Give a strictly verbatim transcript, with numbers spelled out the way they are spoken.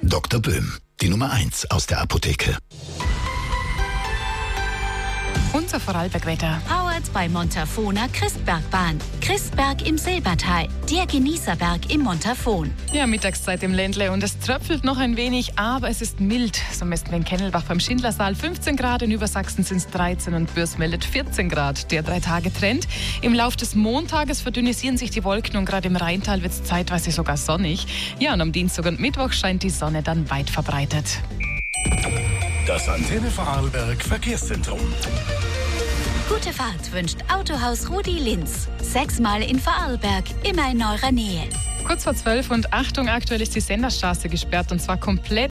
Doktor Böhm, die Nummer eins aus der Apotheke. Unser Vorarlbergwetter. Powered bei Montafona Christbergbahn. Christberg im Silbertal, der Genießerberg im Montafon. Ja, Mittagszeit im Ländle und es tröpfelt noch ein wenig, aber es ist mild. So messen wir in Kennelbach beim Schindlersaal fünfzehn Grad, in Übersachsen sind es dreizehn und Bürs meldet vierzehn Grad. Der Drei-Tage-Trend. Im Lauf des Montages verdünnisieren sich die Wolken und gerade im Rheintal wird es zeitweise sogar sonnig. Ja, und am Dienstag und Mittwoch scheint die Sonne dann weit verbreitet. Das Antenne Vorarlberg Verkehrszentrum. Gute Fahrt wünscht Autohaus Rudi Linz. Sechsmal in Vorarlberg, immer in eurer Nähe. Kurz vor zwölf und Achtung, aktuell ist die Senderstraße gesperrt und zwar komplett.